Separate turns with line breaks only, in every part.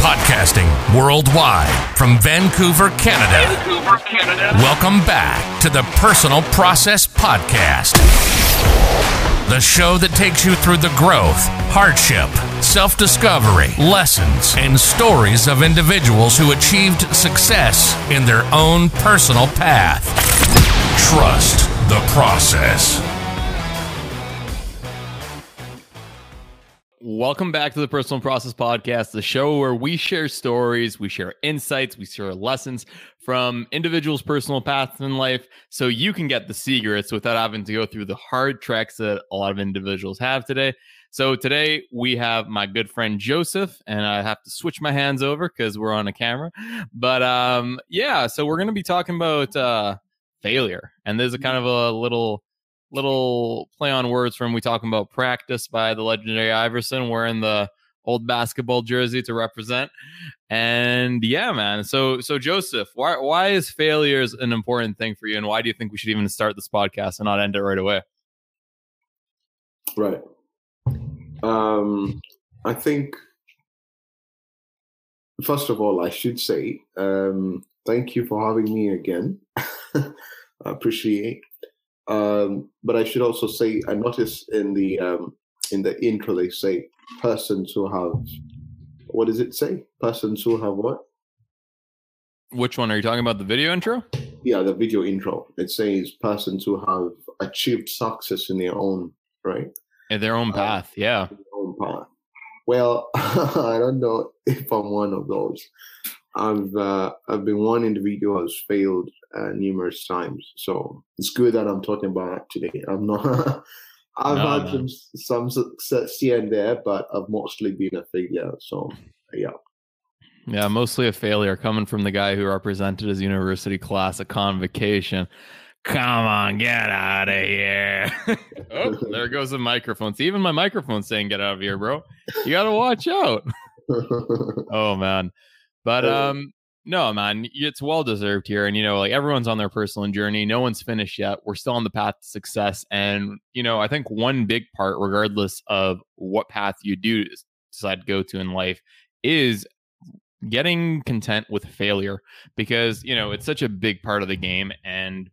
Podcasting worldwide from Vancouver, Canada. Welcome back to the Personal Process Podcast. The show that takes you through the growth, hardship, self-discovery, lessons, and stories of individuals who achieved success in their own personal path. Trust the process.
Welcome back to the Personal Process Podcast, the show where we share stories, we share insights, we share lessons from individuals' personal paths in life so you can get the secrets without having to go through the hard treks that a lot of individuals have today. So today we have my good friend Joseph, and I have to switch my hands over because we're on a camera. But so we're going to be talking about failure. And there's a kind of a little play on words from we talking about practice by the legendary Iverson wearing the old basketball jersey to represent. And yeah, man. So Joseph, why is failure an important thing for you, and why do you think we should even start this podcast and not end it right away?
Right. I think first of all I should say thank you for having me again. I appreciate. But I should also say, I noticed in the intro they say persons who have, what does it say? Persons who have what?
Which one are you talking about? The video intro?
Yeah, the video intro. It says persons who have achieved success in their own, right?
In their own path, yeah.
Their own path. Well, I don't know if I'm one of those. I've been one individual who's failed numerous times, so it's good that I'm talking about it today. I'm not. I've had some success here and there, but I've mostly been a failure. So yeah,
mostly a failure coming from the guy who represented his university class at Convocation. Come on, get out of here! Oh, there goes the microphone. See, even my microphone's saying "Get out of here, bro." You gotta watch out. Oh man. But no, man, it's well deserved here. And, like everyone's on their personal journey. No one's finished yet. We're still on the path to success. And, I think one big part, regardless of what path you do decide to go to in life, is getting content with failure, because, it's such a big part of the game. And,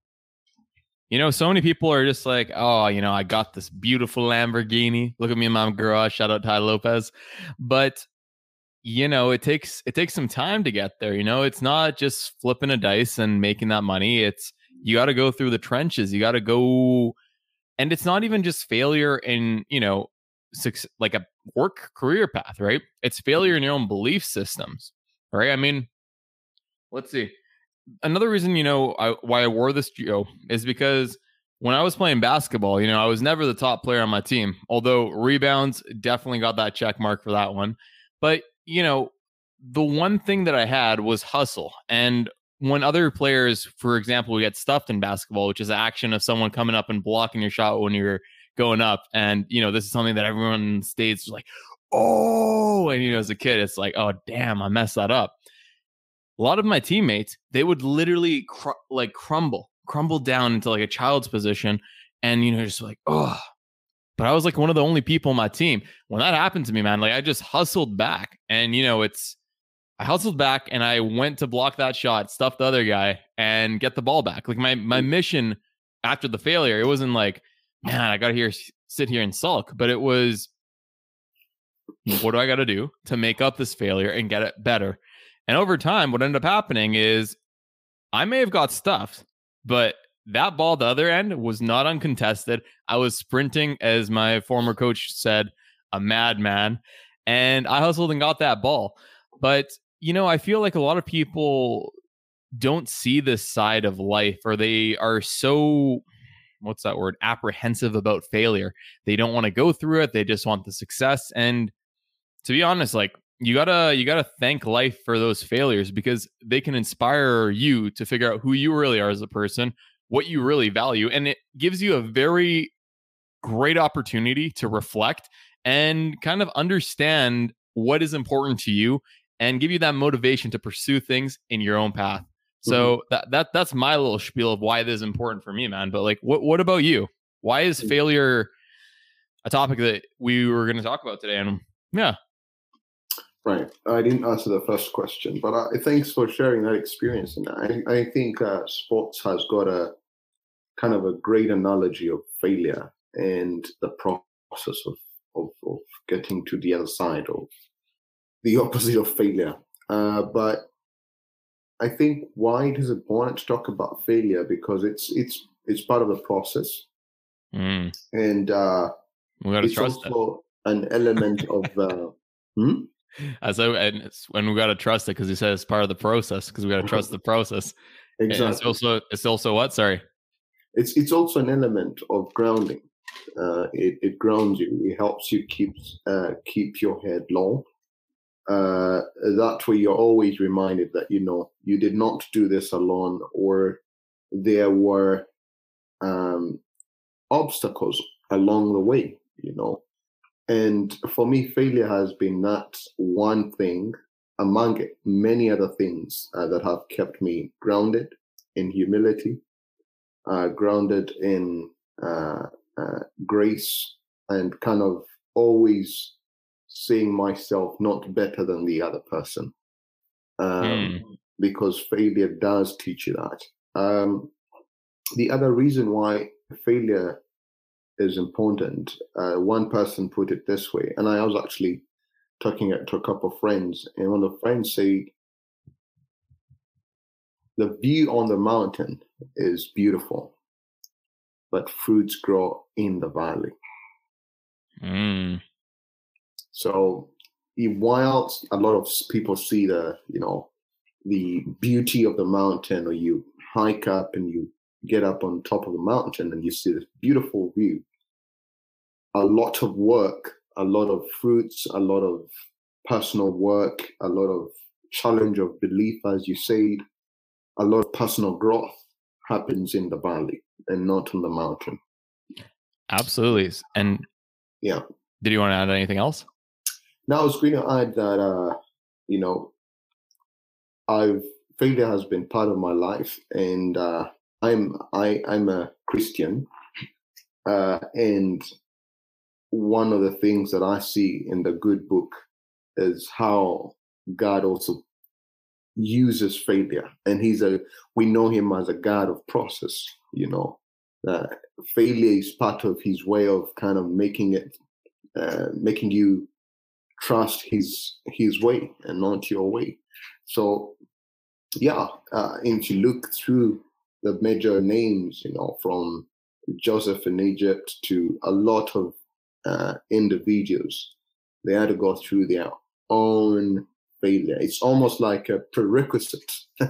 so many people are just like, oh, I got this beautiful Lamborghini. Look at me in my garage. Shout out Ty Lopez. But it takes some time to get there. It's not just flipping a dice and making that money. It's you got to go through the trenches. You got to go, and it's not even just failure in like a work career path, right? It's failure in your own belief systems, right? I mean, let's see. Another reason why I wore this is because when I was playing basketball, I was never the top player on my team. Although rebounds definitely got that check mark for that one, but the one thing that I had was hustle. And when other players, for example, we get stuffed in basketball, which is the action of someone coming up and blocking your shot when you're going up. And, this is something that everyone stays like, oh, and, as a kid, it's like, oh, damn, I messed that up. A lot of my teammates, they would literally crumble down into like a child's position. And, just like, oh. But I was like one of the only people on my team. When that happened to me, man, like I just hustled back. And, I hustled back and I went to block that shot, stuff the other guy, and get the ball back. Like my mission after the failure, it wasn't like, man, I got to sit here and sulk. But it was, what do I got to do to make up this failure and get it better? And over time, what ended up happening is I may have got stuffed, but that ball, the other end, was not uncontested. I was sprinting, as my former coach said, a madman, and I hustled and got that ball. But, I feel like a lot of people don't see this side of life, or they are so, what's that word, apprehensive about failure. They don't want to go through it. They just want the success. And to be honest, like, you gotta thank life for those failures, because they can inspire you to figure out who you really are as a person, what you really value. And it gives you a very great opportunity to reflect and kind of understand what is important to you and give you that motivation to pursue things in your own path. So that's my little spiel of why this is important for me, man. But like, what about you? Why is failure a topic that we were going to talk about today? And yeah.
Right. I didn't answer the first question, but thanks for sharing that experience. And I think sports has got a kind of a great analogy of failure and the process of getting to the other side, or the opposite of failure. But I think why it is important to talk about failure, because it's part of the process. And
we gotta
it's
trust
also an element of
and it's when we gotta trust it, because he said it's part of the process, because we gotta trust the process.
Exactly.
And it's also what? Sorry.
It's also an element of grounding. It grounds you. It helps you keep your head low. That way, you're always reminded that you did not do this alone, or there were obstacles along the way. And for me, failure has been that one thing among many other things that have kept me grounded in humility, grounded in grace, and kind of always seeing myself not better than the other person. Because failure does teach you that. The other reason why failure is important, one person put it this way, and I was actually talking to a couple of friends, and one of the friends said, the view on the mountain is beautiful, but fruits grow in the valley. So whilst a lot of people see the beauty of the mountain, or you hike up and you get up on top of the mountain and you see this beautiful view, a lot of work, a lot of fruits, a lot of personal work, a lot of challenge of belief, as you said, a lot of personal growth happens in the valley and not on the mountain.
Absolutely. And
yeah,
did you want to add anything else?
No, I was going to add that failure has been part of my life, and I'm a Christian, and one of the things that I see in the good book is how God also uses failure, and we know him as a God of process. Failure is part of his way of kind of making you trust his way and not your way. So if you look through the major names, from Joseph in Egypt to a lot of individuals, they had to go through their own failure. It's almost like a prerequisite,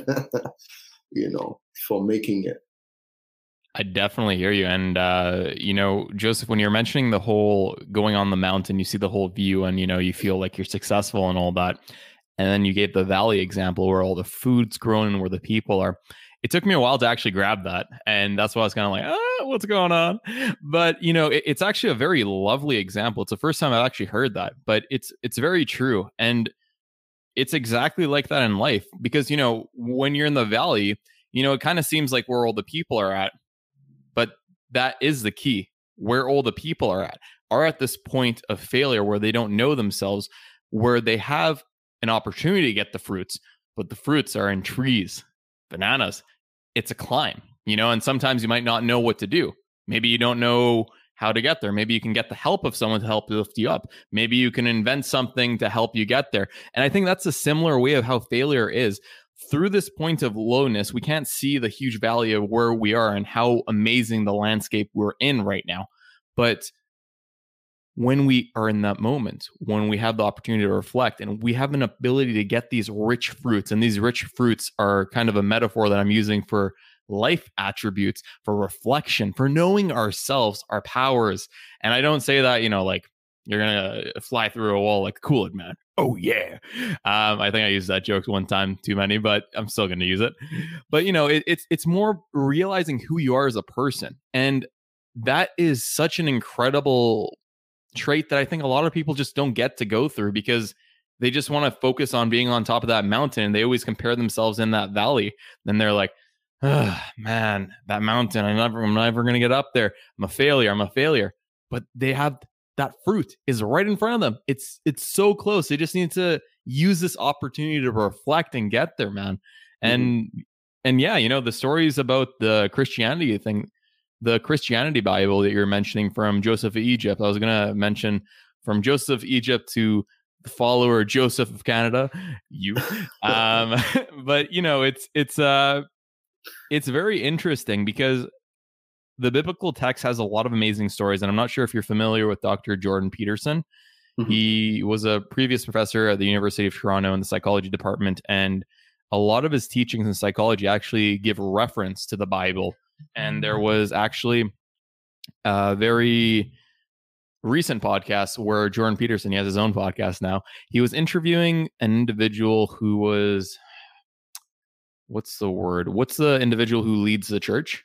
for making it.
I definitely hear you. And, Joseph, when you're mentioning the whole going on the mountain, you see the whole view and, you feel like you're successful and all that. And then you gave the valley example where all the food's grown and where the people are. It took me a while to actually grab that. And that's why I was kind of like, what's going on? But, it's actually a very lovely example. It's the first time I've actually heard that, but it's very true. And it's exactly like that in life, because, when you're in the valley, it kind of seems like where all the people are at. But that is the key. Where all the people are at this point of failure where they don't know themselves, where they have an opportunity to get the fruits, but the fruits are in trees, bananas. It's a climb, and sometimes you might not know what to do. Maybe you don't know how to get there. Maybe you can get the help of someone to help lift you up. Maybe you can invent something to help you get there. And I think that's a similar way of how failure is. Through this point of lowness, we can't see the huge valley of where we are and how amazing the landscape we're in right now. But when we are in that moment, when we have the opportunity to reflect and we have an ability to get these rich fruits, and these rich fruits are kind of a metaphor that I'm using for life attributes, for reflection, for knowing ourselves, our powers. And I don't say that, like you're going to fly through a wall like Kool-Aid Man. Oh, yeah. I think I used that joke one time too many, but I'm still going to use it. But, it's more realizing who you are as a person. And that is such an incredible trait that I think a lot of people just don't get to go through, because they just want to focus on being on top of that mountain. And they always compare themselves in that valley. Then they're like, oh, man, that mountain, I'm never going to get up there. I'm a failure. But they have that fruit is right in front of them. It's so close. They just need to use this opportunity to reflect and get there, man. And yeah, you know, the stories about the Christianity thing, the Christianity Bible that you're mentioning from Joseph of Egypt. I was going to mention from Joseph of Egypt to the follower Joseph of Canada, but you know, it's very interesting because the biblical text has a lot of amazing stories. And I'm not sure if you're familiar with Dr. Jordan Peterson. He was a previous professor at the University of Toronto in the psychology department, and a lot of his teachings in psychology actually give reference to the Bible. And there was actually a very recent podcast where Jordan Peterson, he has his own podcast now, he was interviewing an individual who was, what's the individual who leads the church?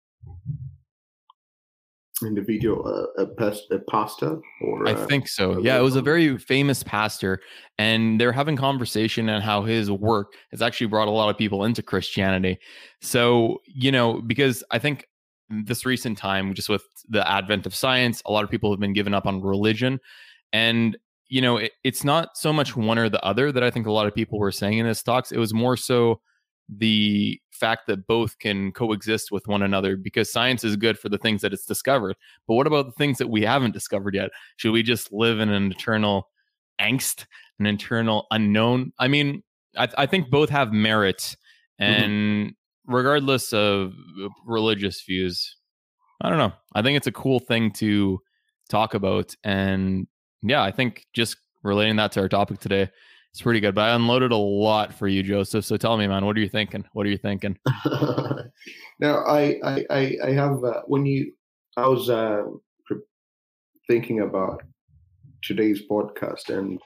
Individual, a pastor, or
I think so. Yeah, it was a very famous pastor, and they're having conversation on how his work has actually brought a lot of people into Christianity. So, you know, because I think this recent time, just with the advent of science, a lot of people have been given up on religion, and you know, it's not so much one or the other that I think a lot of people were saying in his talks. It was more so the fact that both can coexist with one another, because science is good for the things that it's discovered. But what about the things that we haven't discovered yet? Should we just live in an eternal angst, an eternal unknown? I mean, I think both have merit, and regardless of religious views, I don't know. I think it's a cool thing to talk about. And yeah, I think just relating that to our topic today, it's pretty good. But I unloaded a lot for you, Joseph. So tell me, man, what are you thinking? What are you thinking?
Now, I have I was thinking about today's podcast, and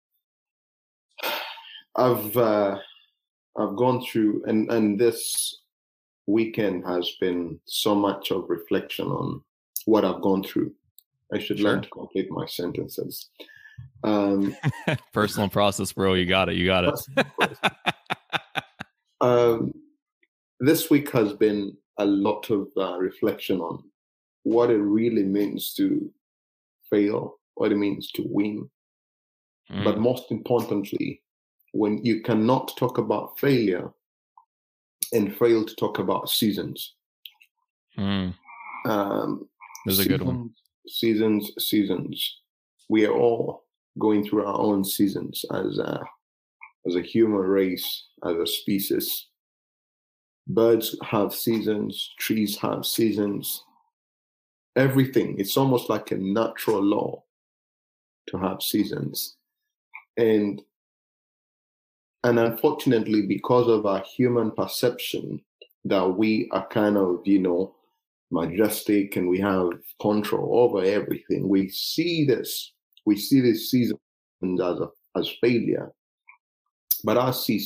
I've gone through, and this weekend has been so much of reflection on what I've gone through. I should learn to complete my sentences.
Personal process, bro. You got it.
This week has been a lot of reflection on what it really means to fail, what it means to win. But most importantly, when you cannot talk about failure and fail to talk about seasons.
There's a good one.
Seasons. We are all going through our own seasons as a human race, as a species. Birds have seasons, trees have seasons. Everything, it's almost like a natural law to have seasons. And unfortunately, because of our human perception that we are kind of, majestic and we have control over everything, we see this season as failure. But I see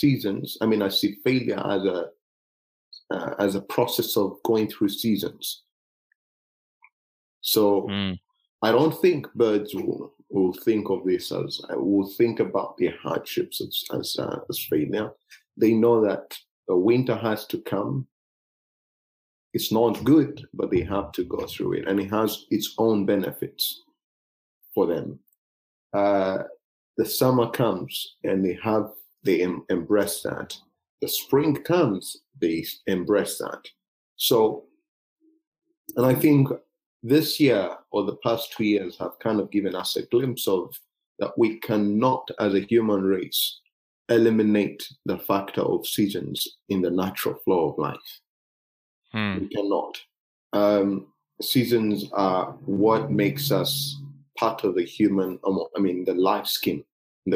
failure as a process of going through seasons. So I don't think birds will think of this as, will think about their hardships as failure. They know that the winter has to come. It's not good, but they have to go through it, and it has its own benefits for them. The summer comes, and they embrace that. The spring comes, they embrace that. So, and I think this year or the past 2 years have kind of given us a glimpse of that we cannot, as a human race, eliminate the factor of seasons in the natural flow of life. We cannot. Seasons are what makes us part of the human, the life scheme.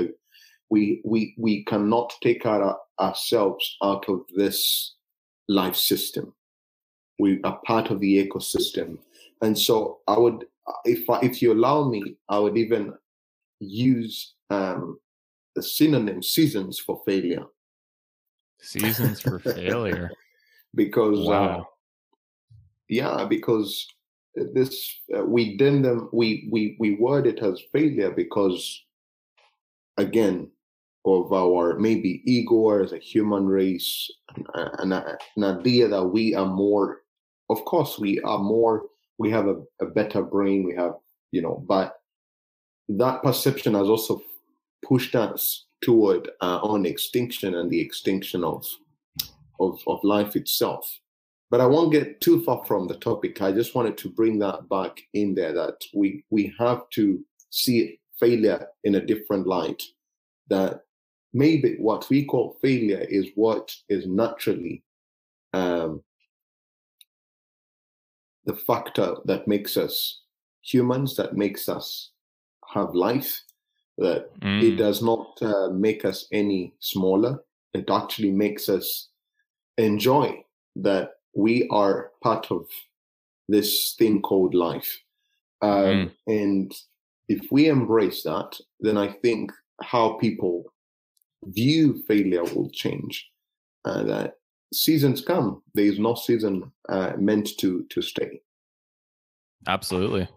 We cannot take ourselves out of this life system. We are part of the ecosystem. And so I would, if you allow me, I would even use the synonym seasons for failure.
Seasons for failure.
Because because this we word it as failure because, again, of our maybe ego as a human race, an idea that we are more. Of course, we are more. We have a better brain. We have, but that perception has also pushed us toward our own extinction and the extinction of life itself. But I won't get too far from the topic. I just wanted to bring that back in there, that we have to see failure in a different light, that maybe what we call failure is what is naturally the factor that makes us humans, that makes us have life, that it does not make us any smaller. It actually makes us enjoy that we are part of this thing called life. And if we embrace that, then I think how people view failure will change. That seasons come. There is no season meant to stay.
Absolutely.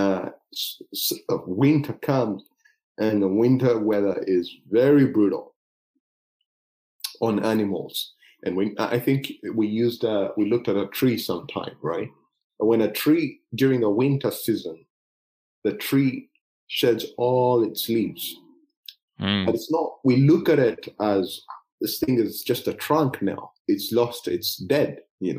Winter comes, and the winter weather is very brutal on animals. And I think we looked at a tree sometime, right? And when a tree, during the winter season, the tree sheds all its leaves. But it's not, we look at it as this thing is just a trunk now. It's lost, it's dead,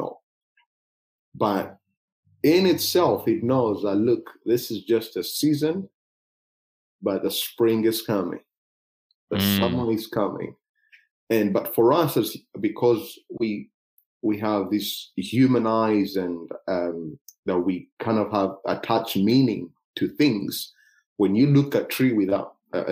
But in itself, it knows that, look, this is just a season, but the spring is coming. The summer is coming. But for us, because we have this human eyes, and that we kind of have attached meaning to things. When you look at a tree without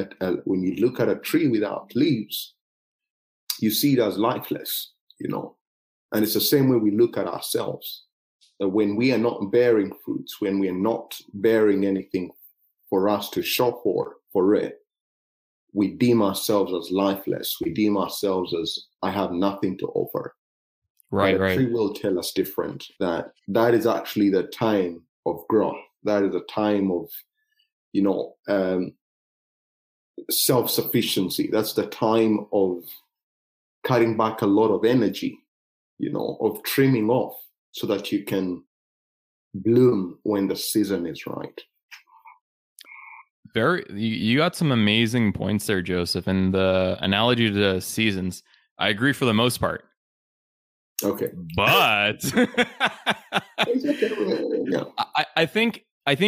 leaves, you see it as lifeless, And it's the same way we look at ourselves. That when we are not bearing fruits, when we are not bearing anything for us to show for it, we deem ourselves as lifeless. We deem ourselves as, I have nothing to offer.
Right.
The tree will tell us different. That is actually the time of growth. That is a time of, self-sufficiency. That's the time of cutting back a lot of energy, of trimming off, so that you can bloom when the season is right.
You got some amazing points there, Joseph, and the analogy to seasons. I agree for the most part.
Okay,
but I think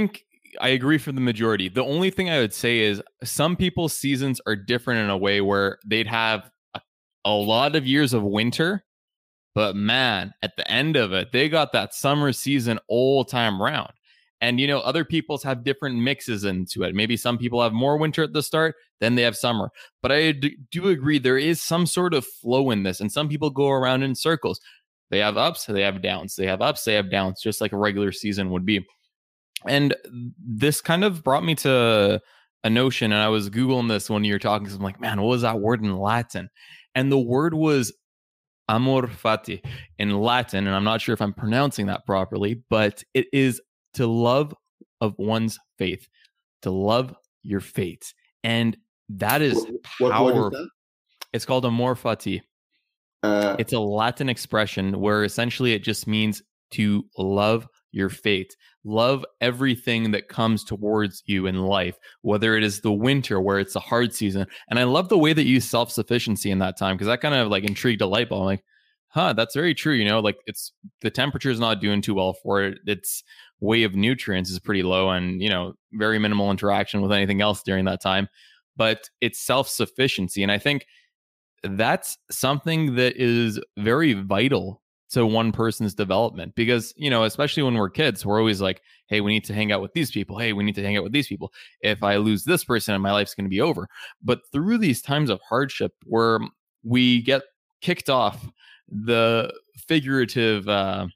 I agree for the majority. The only thing I would say is some people's seasons are different in a way where they'd have a lot of years of winter, but man, at the end of it, they got that summer season all time round. And, other people's have different mixes into it. Maybe some people have more winter at the start, then they have summer. But I do agree there is some sort of flow in this. And some people go around in circles. They have ups, they have downs. They have ups, they have downs, just like a regular season would be. And this kind of brought me to a notion. And I was Googling this when you were talking. So I'm like, man, what was that word in Latin? And the word was amor fati in Latin. And I'm not sure if I'm pronouncing that properly, but it is to love of one's faith, to love your fate. And that is powerful.
What is that?
It's called amor fati. It's a Latin expression where essentially it just means to love your fate, love everything that comes towards you in life, whether it is the winter where it's a hard season. And I love the way that you use self-sufficiency in that time, because that kind of like intrigued a light bulb. I'm like, that's very true. Like it's the temperature is not doing too well for it. Its way of nutrients is pretty low, and very minimal interaction with anything else during that time. But it's self-sufficiency, and I think that's something that is very vital to one person's development, because especially when we're kids, we're always like, hey, we need to hang out with these people. Hey, we need to hang out with these people. If I lose this person, my life's going to be over. But through these times of hardship where we get kicked off the figurative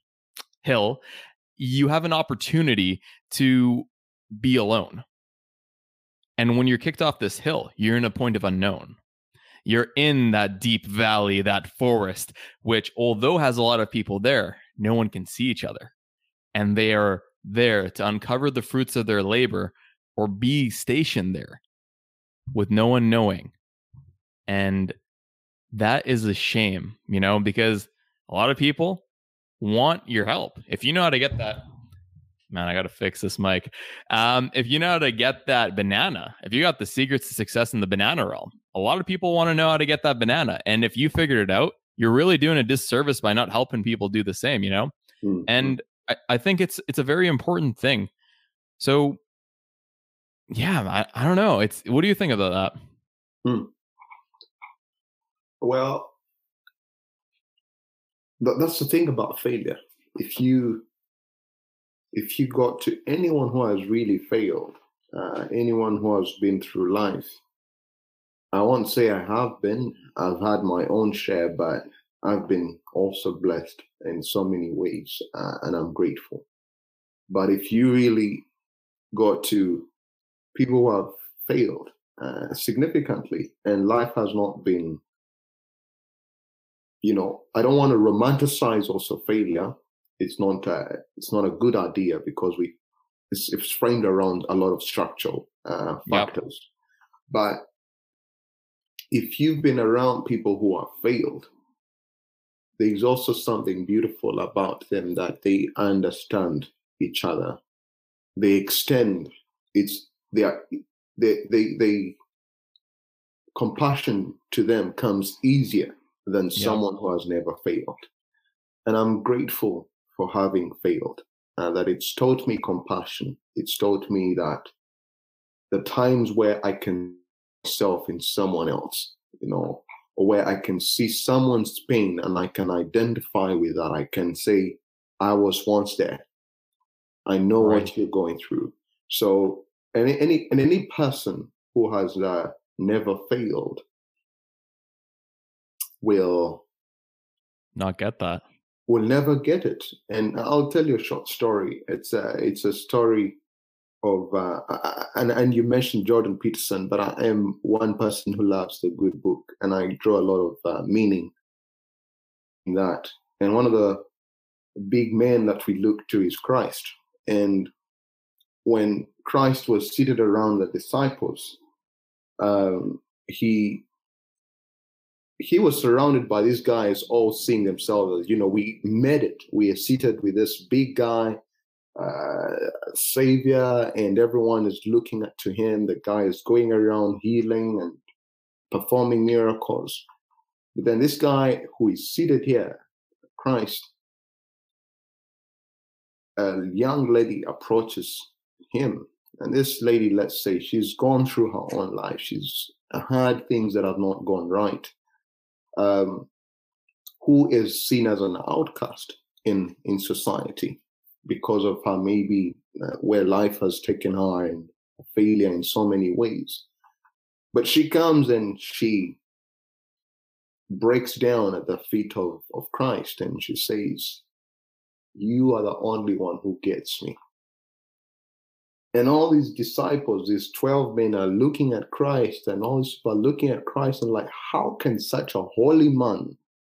hill, you have an opportunity to be alone. And when you're kicked off this hill, you're in a point of unknown. You're in that deep valley, that forest, which although has a lot of people there, no one can see each other. And they are there to uncover the fruits of their labor or be stationed there with no one knowing. And that is a shame, because a lot of people want your help. If you know how to get that Man, I got to fix this mic. If you know how to get that banana, if you got the secrets to success in the banana realm, a lot of people want to know how to get that banana. And if you figured it out, you're really doing a disservice by not helping people do the same, you know?
Mm-hmm.
And I think it's a very important thing. So, yeah, I don't know. What do you think about that?
Well, that's the thing about failure. If you got to anyone who has really failed, anyone who has been through life, I won't say I have been. I've had my own share, but I've been also blessed in so many ways, and I'm grateful. But if you really got to people who have failed significantly, and life has not been, I don't want to romanticize also failure. It's not a good idea because it's framed around a lot of structural factors. Yep. But if you've been around people who have failed, there's also something beautiful about them, that they understand each other. They extend they compassion to them comes easier than someone who has never failed. And I'm grateful for having failed, that it's taught me compassion. It's taught me that the times where I can see myself in someone else, or where I can see someone's pain and I can identify with that, I can say, I was once there. I know what you're going through. So any person who has never failed will
not get that.
Will never get it. And I'll tell you a short story. It's a story of and you mentioned Jordan Peterson, but I am one person who loves the good book, and I draw a lot of meaning in that. And one of the big men that we look to is Christ. And when Christ was seated around the disciples, he was surrounded by these guys all seeing themselves as, we made it. We are seated with this big guy, Savior, and everyone is looking up to him. The guy is going around healing and performing miracles. But then this guy who is seated here, Christ, a young lady approaches him. And this lady, let's say, she's gone through her own life. She's had things that have not gone right. Who is seen as an outcast in society because of her maybe where life has taken her and failure in so many ways. But she comes and she breaks down at the feet of Christ, and she says, you are the only one who gets me. And all these disciples, these 12 men, are looking at Christ, and all these people are looking at Christ and like, how can such a holy man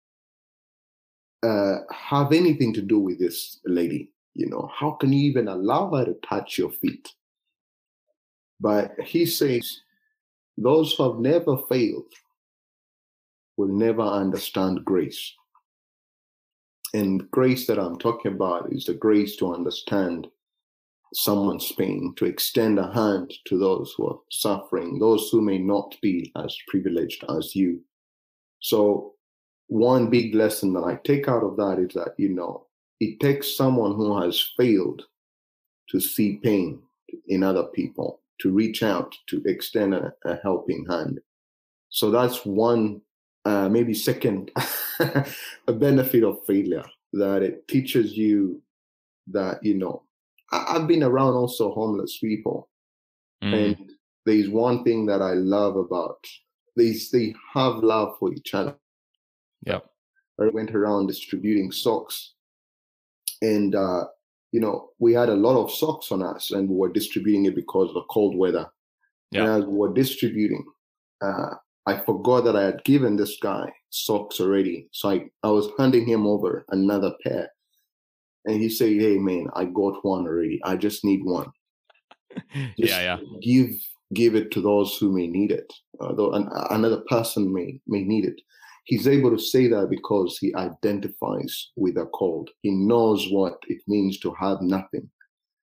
have anything to do with this lady? How can you even allow her to touch your feet? But he says, those who have never failed will never understand grace. And grace that I'm talking about is the grace to understand someone's pain, to extend a hand to those who are suffering, those who may not be as privileged as you. So one big lesson that I take out of that is that, it takes someone who has failed to see pain in other people, to reach out, to extend a helping hand. So that's one, maybe second, a benefit of failure, that it teaches you that, I've been around also homeless people. And there's one thing that I love about they have love for each other.
Yep.
I went around distributing socks, and we had a lot of socks on us, and we were distributing it because of the cold weather. Yeah. And as we were distributing, I forgot that I had given this guy socks already. So I was handing him over another pair. And he said, hey, man, I got one already. I just need one. Just give it to those who may need it. Another person may need it. He's able to say that because he identifies with the cold. He knows what it means to have nothing.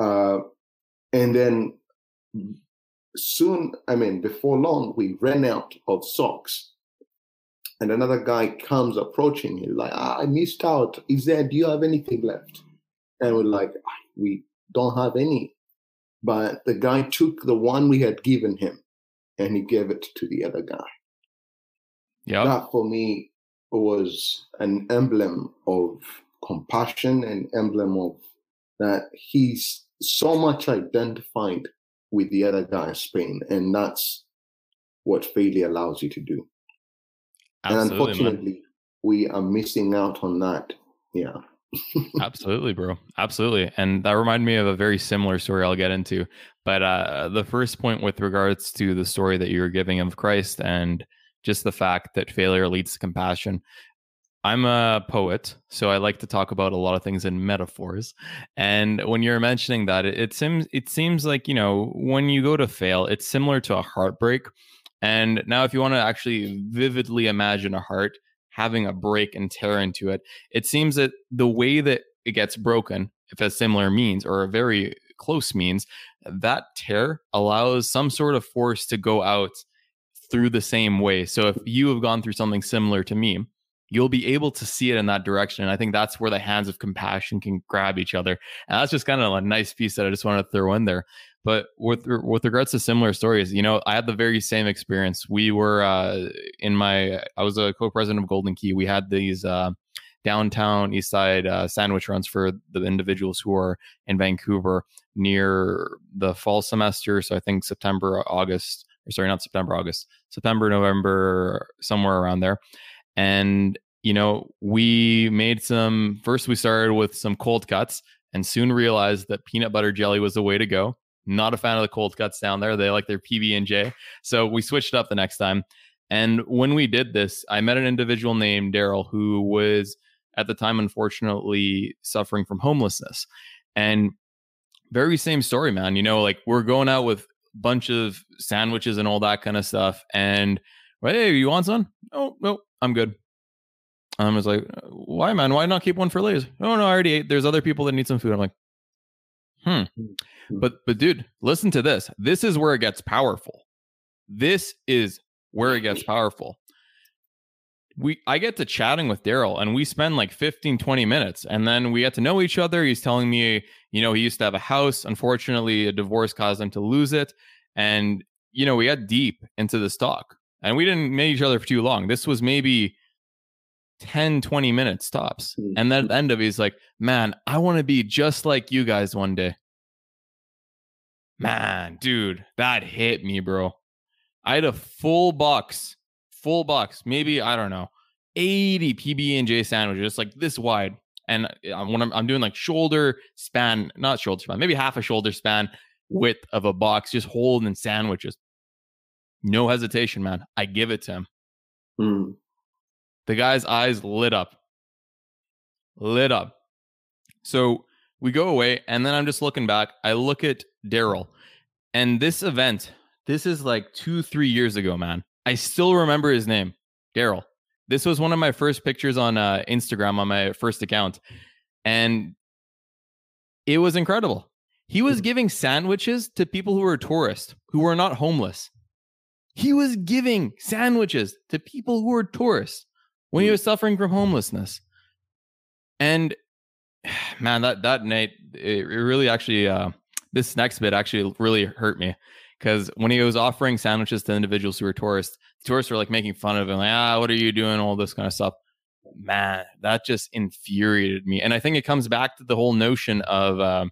And then soon, before long, we ran out of socks. And another guy comes approaching him like, I missed out. Do you have anything left? And we're like, we don't have any. But the guy took the one we had given him and he gave it to the other guy.
Yeah.
That for me was an emblem of compassion, an emblem of that he's so much identified with the other guy's pain. And that's what failure allows you to do.
Absolutely,
and unfortunately, man, we are missing out on that. Yeah.
Absolutely, bro. Absolutely. And that reminded me of a very similar story I'll get into. But the first point with regards to the story that you were giving of Christ and just the fact that failure leads to compassion. I'm a poet, so I like to talk about a lot of things in metaphors. And when you're mentioning that, it seems like, when you go to fail, it's similar to a heartbreak. And now if you want to actually vividly imagine a heart having a break and tear into it, it seems that the way that it gets broken, if a similar means or a very close means, that tear allows some sort of force to go out through the same way. So if you have gone through something similar to me, you'll be able to see it in that direction. And I think that's where the hands of compassion can grab each other. And that's just kind of a nice piece that I just wanted to throw in there. But with regards to similar stories, I had the very same experience. We were I was a co-president of Golden Key. We had these downtown East Side sandwich runs for the individuals who are in Vancouver near the fall semester. So I think September, November, somewhere around there. And, we made we started with some cold cuts and soon realized that peanut butter jelly was the way to go. Not a fan of the cold cuts down there. They like their PB&J. So we switched up the next time. And when we did this, I met an individual named Daryl who was at the time, unfortunately, suffering from homelessness. And very same story, man. We're going out with a bunch of sandwiches and all that kind of stuff. And, hey, you want some? No, I'm good. I was like, why, man? Why not keep one for later? Oh, no, I already ate. There's other people that need some food. I'm like, But dude, listen to this. This is where it gets powerful. I get to chatting with Daryl and we spend like 15, 20 minutes and then we get to know each other. He's telling me, he used to have a house. Unfortunately, a divorce caused him to lose it. And, we got deep into this talk and we didn't meet each other for too long. This was maybe 10, 20 minutes tops. And then at the end of it, he's like, man, I want to be just like you guys one day. Man, dude, that hit me, bro. I had a full box, maybe, I don't know, 80 PB&J sandwiches, just like this wide. And when I'm doing like shoulder span, not shoulder span, maybe half a shoulder span width of a box, just holding sandwiches. No hesitation, man. I give it to him. The guy's eyes lit up. So we go away, and then I'm just looking back. I look at Daryl, and this event, this is like 2-3 years ago, man. I still remember his name, Daryl. This was one of my first pictures on Instagram on my first account, and it was incredible. He was giving sandwiches to people who were tourists, who were not homeless. He was giving sandwiches to people who were tourists when he was suffering from homelessness. And man, that night, it really actually, this next bit actually really hurt me. Because when he was offering sandwiches to individuals who were tourists, the tourists were like making fun of him, like, what are you doing? All this kind of stuff. Man, that just infuriated me. And I think it comes back to the whole notion of,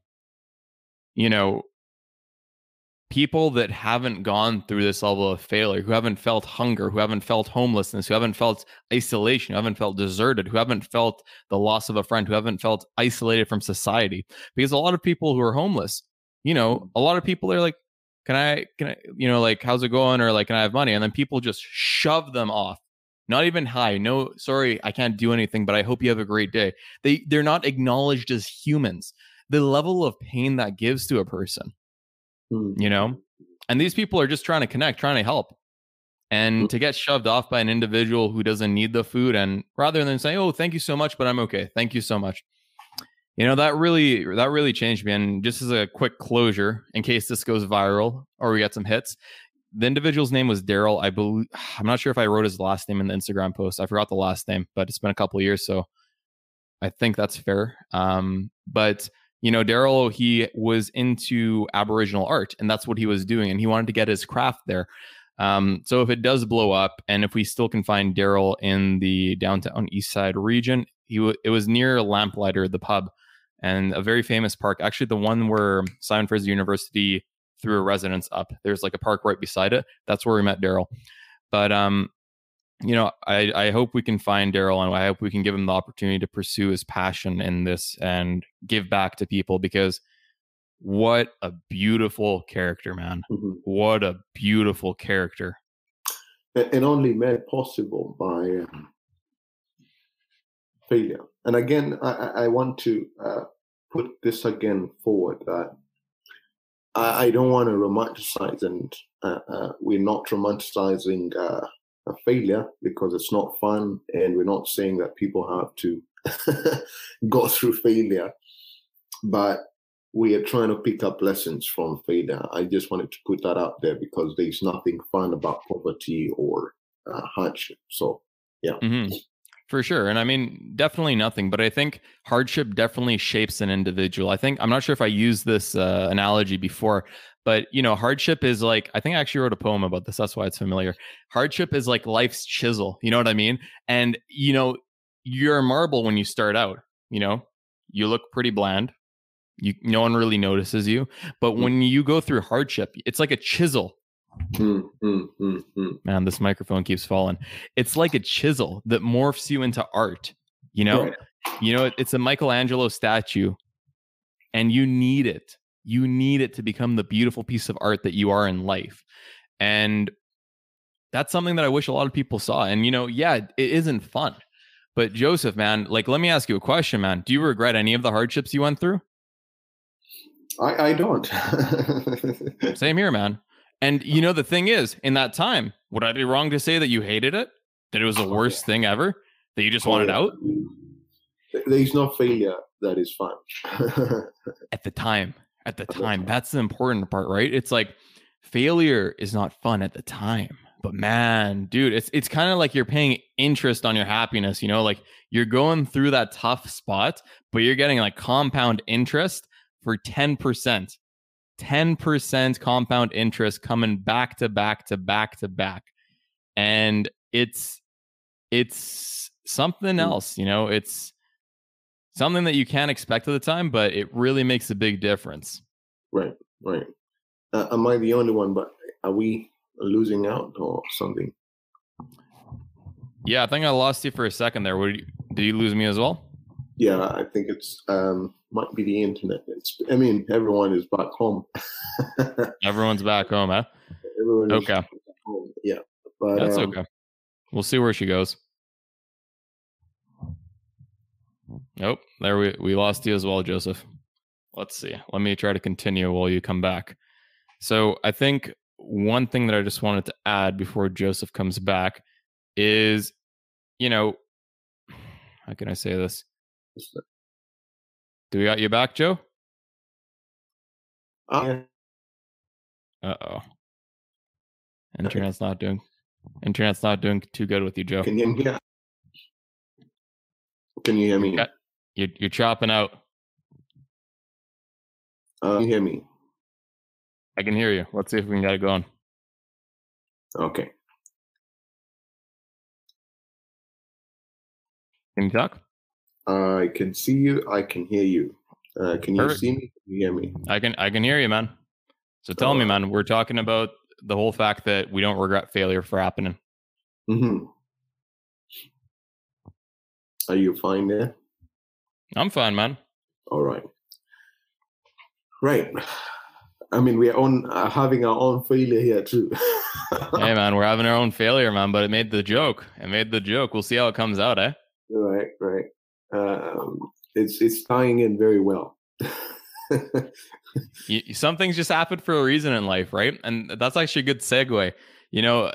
people that haven't gone through this level of failure, who haven't felt hunger, who haven't felt homelessness, who haven't felt isolation, who haven't felt deserted, who haven't felt the loss of a friend, who haven't felt isolated from society. Because a lot of people who are homeless, a lot of people are like, can I, like, how's it going? Or like, can I have money? And then people just shove them off. Not even hi. No, sorry, I can't do anything, but I hope you have a great day. They're not acknowledged as humans. The level of pain that gives to a person. And these people are just trying to connect, trying to help, and to get shoved off by an individual who doesn't need the food, and rather than saying, oh, thank you so much, but I'm okay, thank you so much, That really changed me. And just as a quick closure, in case this goes viral or we get some hits, the individual's name was Daryl. I believe, I'm not sure if I wrote his last name in the Instagram post. I forgot the last name, but it's been a couple of years, so I think that's fair. But Daryl, he was into Aboriginal art, and that's what he was doing, and he wanted to get his craft there. So if it does blow up, and if we still can find Daryl in the downtown East Side region, it was near Lamplighter, the pub, and a very famous park. Actually, the one where Simon Fraser University threw a residence up. There's like a park right beside it. That's where we met Daryl. But I hope we can find Daryl, and I hope we can give him the opportunity to pursue his passion in this and give back to people, because what a beautiful character, man. Mm-hmm. What a beautiful character.
And only made possible by failure. And again, I want to put this again forward, that I don't want to romanticize, and we're not romanticizing a failure, because it's not fun, and we're not saying that people have to go through failure, but we are trying to pick up lessons from failure. I just wanted to put that out there, because there's nothing fun about poverty or hardship. So, yeah.
Mm-hmm. For sure. And I mean, definitely nothing, but I think hardship definitely shapes an individual. I'm not sure if I used this analogy before, but hardship is like, I think I actually wrote a poem about this. That's why it's familiar. Hardship is like life's chisel. You know what I mean? And, you're a marble when you start out, you look pretty bland. No one really notices you. But when you go through hardship, it's like a chisel. Man, this microphone keeps falling. It's like a chisel that morphs you into art. Right. It's a Michelangelo statue, and you need it. You need it to become the beautiful piece of art that you are in life. And that's something that I wish a lot of people saw. And, it isn't fun. But Joseph, man, let me ask you a question, man. Do you regret any of the hardships you went through?
I don't.
Same here, man. And the thing is, in that time, would I be wrong to say that you hated it? That it was the worst thing ever? That you just wanted out?
There's no failure that is fun.
At the time. That's the important part, right? It's like failure is not fun at the time. But man, dude, it's kind of like you're paying interest on your happiness, like you're going through that tough spot, but you're getting like compound interest for 10%. 10% compound interest coming back to back to back to back. And it's something else, it's something that you can't expect at the time, but it really makes a big difference.
Right. Am I the only one, but are we losing out or something?
Yeah, I think I lost you for a second there. Did you lose me as well?
Yeah, I think it's might be the internet. Everyone is back home.
Everyone's back home, huh?
Everyone
okay.
Back home. Yeah, but
that's okay. We'll see where she goes. Nope, there we lost you as well, Joseph. Let's see. Let me try to continue while you come back. So I think one thing that I just wanted to add before Joseph comes back is, how can I say this? Do we got you back, Joe?
Uh-oh.
Internet's not doing too good with you, Joe.
Can you hear me?
You're chopping out.
Can you hear me?
I can hear you. Let's see if we can get it going.
Okay.
Can you talk?
I can see you. I can hear you. Can you see me? Can you hear me?
I can hear you, man. So tell me, man, we're talking about the whole fact that we don't regret failure for happening.
Mm-hmm. Are you fine there?
I'm fine, man.
All right. Right. We are having our own failure here too.
Hey, man, we're having our own failure, man, but it made the joke. We'll see how it comes out, eh?
Right. It's tying in very well.
Some things just happen for a reason in life, right? And that's actually a good segue.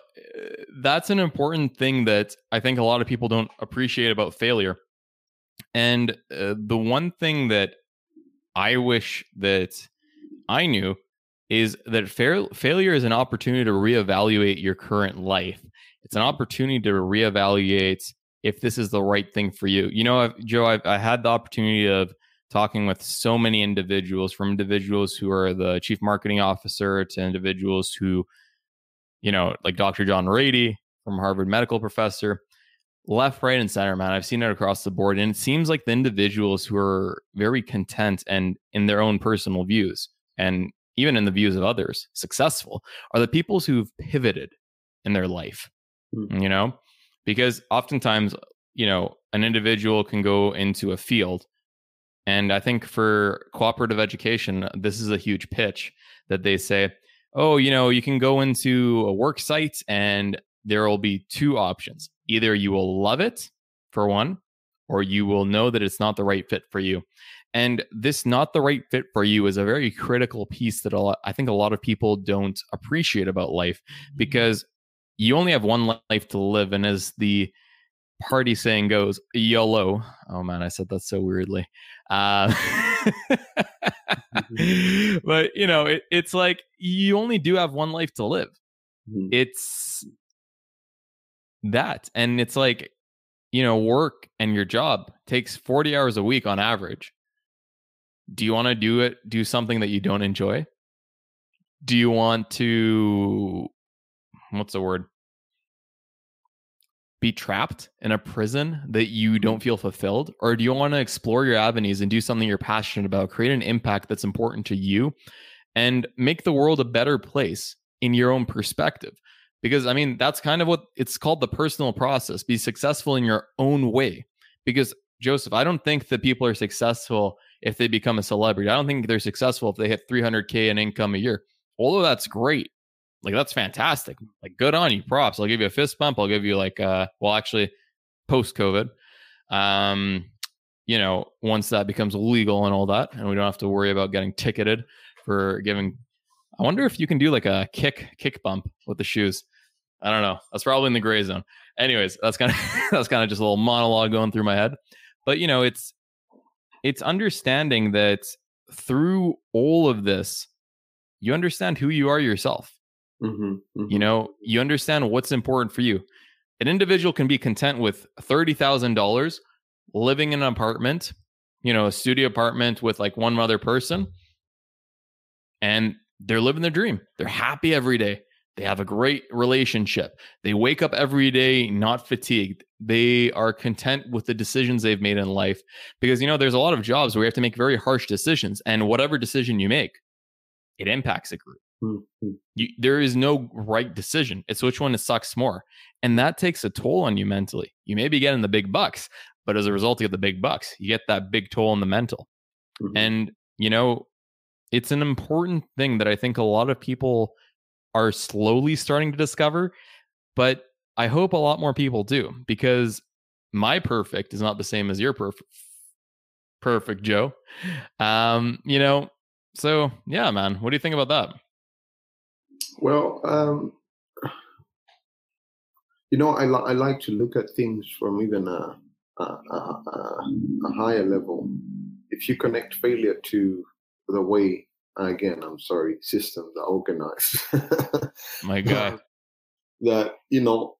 That's an important thing that I think a lot of people don't appreciate about failure. And the one thing that I wish that I knew is that failure is an opportunity to reevaluate your current life. It's an opportunity to reevaluate if this is the right thing for you. You know, Joe, I had the opportunity of talking with so many individuals, from individuals who are the chief marketing officer to individuals who, you know, like Dr. John Rady from Harvard medical professor, left, right, and center, man. I've seen it across the board. And it seems like the individuals who are very content and in their own personal views, and even in the views of others, successful, are the people who've pivoted in their life, you know, because oftentimes, you know, an individual can go into a field. And I think for cooperative education, this is a huge pitch that they say, oh, you know, you can go into a work site and there will be two options. Either you will love it, for one, or you will know that it's not the right fit for you. And this not the right fit for you is a very critical piece that I think a lot of people don't appreciate about life, because you only have one life to live. And as the party saying goes, YOLO. Oh man, I said that so weirdly. But you know, it's like you only do have one life to live. It's that. And it's like, you know, work and your job takes 40 hours a week on average. Do you want to do something that you don't enjoy? Do you want to, what's the word? Be trapped in a prison that you don't feel fulfilled? Or do you want to explore your avenues and do something you're passionate about, create an impact that's important to you, and make the world a better place in your own perspective? Because I mean, that's kind of what it's called, the personal process. Be successful in your own way. Because Joseph, I don't think that people are successful if they become a celebrity. I don't think they're successful if they hit 300K in income a year. Although that's great. Like, that's fantastic. Like, good on you. Props. I'll give you a fist bump. I'll give you like, well, actually, post-COVID, you know, once that becomes legal and all that, and we don't have to worry about getting ticketed for giving. I wonder if you can do like a kick bump with the shoes. I don't know. That's probably in the gray zone. Anyways, that's kind of just a little monologue going through my head. But you know, it's understanding that through all of this, you understand who you are yourself. You know, you understand what's important for you. An individual can be content with $30,000 living in an apartment, you know, a studio apartment with like one other person, and they're living their dream. They're happy every day. They have a great relationship. They wake up every day not fatigued. They are content with the decisions they've made in life. Because, you know, there's a lot of jobs where you have to make very harsh decisions. And whatever decision you make, it impacts a group. There is no right decision. It's which one sucks more. And that takes a toll on you mentally. You may be getting the big bucks, but as a result of the big bucks, you get that big toll on the mental. And, you know, it's an important thing that I think a lot of people are slowly starting to discover, but I hope a lot more people do, because my perfect is not the same as your perfect, Joe. You know, so yeah, man, what do you think about that?
Well, you know, I like to look at things from even a higher level. If you connect failure to the way, again, I'm sorry, systems are organized.
My God.
That, you know,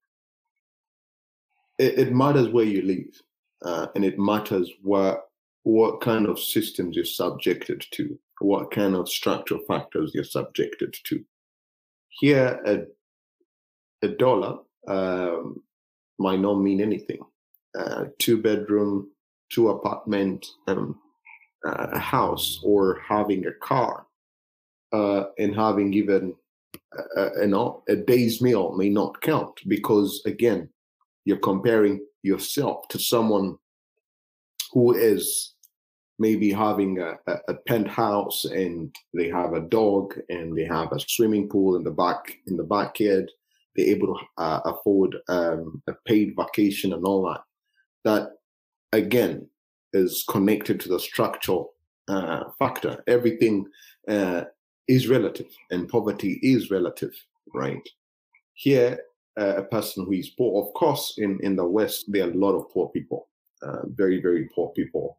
it matters where you live, and it matters what kind of systems you're subjected to, what kind of structural factors you're subjected to. Here, a dollar might not mean anything. 2-bedroom, 2-apartment a house, or having a car, and having even a day's meal may not count, because again, you're comparing yourself to someone who is maybe having a penthouse, and they have a dog, and they have a swimming pool in the backyard. They're able to afford a paid vacation and all that. That again is connected to the structural factor. Everything is relative, and poverty is relative, right? Here, a person who is poor, of course, in the West, there are a lot of poor people. very, very poor people.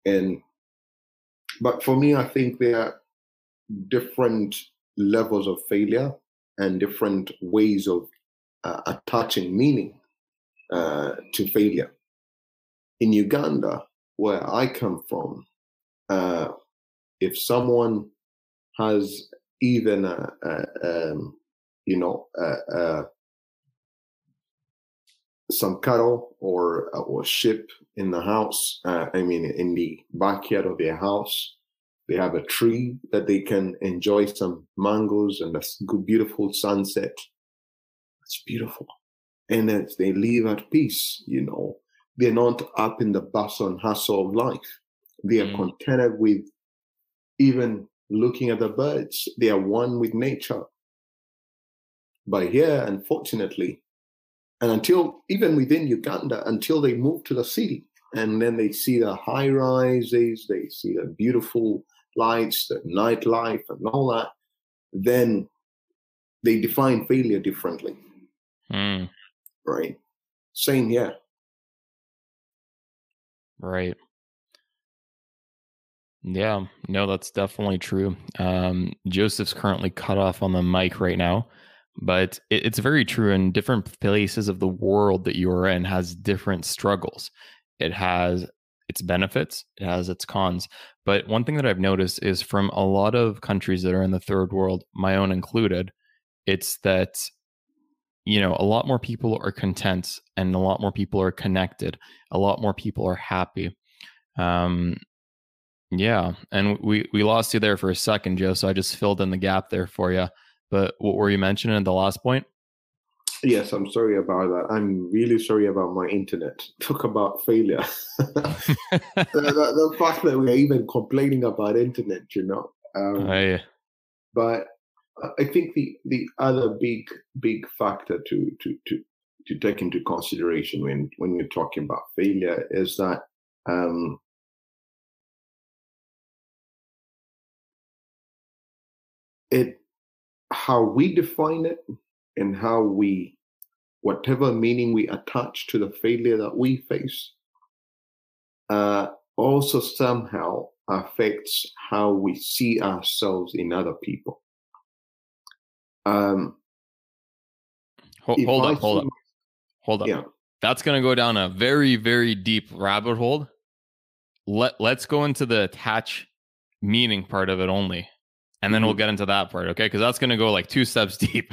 But for me, I think there are different levels of failure and different ways of attaching meaning to failure. In Uganda, where I come from, if someone has even some cattle or sheep in the house, in the backyard of their house, they have a tree that they can enjoy some mangoes and a good, beautiful sunset. It's beautiful. And then they live at peace, They're not up in the bustle and hustle of life. They are contented with even looking at the birds. They are one with nature. But here, unfortunately, and until, even within Uganda, until they move to the city, and then they see the high rises, they see the beautiful lights, the nightlife, and all that, then they define failure differently. Right? Same here.
Right. Yeah, no, that's definitely true. Joseph's currently cut off on the mic right now, but it's very true. In different places of the world that you are in has different struggles. It has its benefits, it has its cons. But one thing that I've noticed is from a lot of countries that are in the third world, my own included, it's that, a lot more people are content and a lot more people are connected. A lot more people are happy. Yeah, and we lost you there for a second, Joe, so I just filled in the gap there for you. But what were you mentioning at the last point?
Yes, I'm sorry about that. I'm really sorry about my internet. Talk about failure. the fact that we're even complaining about internet, But I think the other big factor to take into consideration when you're talking about failure is that how we define it and whatever meaning we attach to the failure that we face also somehow affects how we see ourselves in other people.
Hold up.
Yeah.
That's going to go down a very, very deep rabbit hole. Let's go into the attach meaning part of it only. And then we'll get into that part, okay? Because that's going to go like 2 steps deep.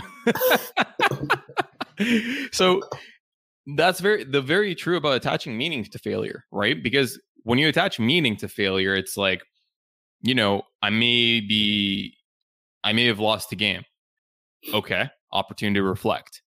So that's very true about attaching meaning to failure, right? Because when you attach meaning to failure, it's like, I may have lost the game. Okay, opportunity to reflect.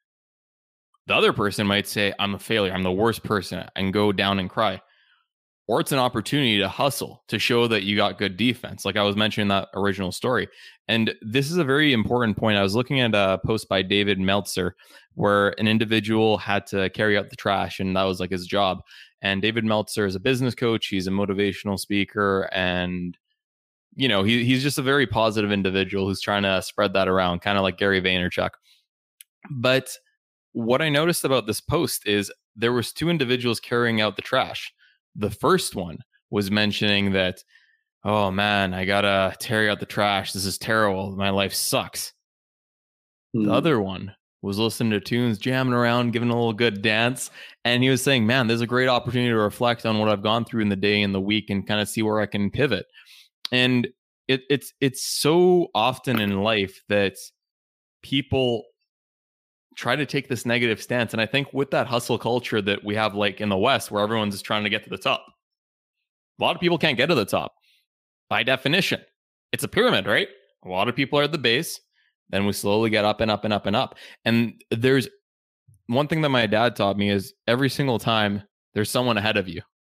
The other person might say, I'm a failure, I'm the worst person, and go down and cry. Or it's an opportunity to hustle, to show that you got good defense, like I was mentioning that original story. And this is a very important point. I was looking at a post by David Meltzer where an individual had to carry out the trash, and that was like his job. And David Meltzer is a business coach. He's a motivational speaker, and he's just a very positive individual who's trying to spread that around, kind of like Gary Vaynerchuk. But what I noticed about this post is there was 2 individuals carrying out the trash. The first one was mentioning that, oh man, I gotta tear out the trash. This is terrible. My life sucks. The other one was listening to tunes, jamming around, giving a little good dance. And he was saying, man, there's a great opportunity to reflect on what I've gone through in the day and the week and kind of see where I can pivot. And it's so often in life that people try to take this negative stance. And I think with that hustle culture that we have, like in the West, where everyone's just trying to get to the top, a lot of people can't get to the top. By definition, it's a pyramid, right? A lot of people are at the base. Then we slowly get up and up and up and up. And there's one thing that my dad taught me is every single time there's someone ahead of you.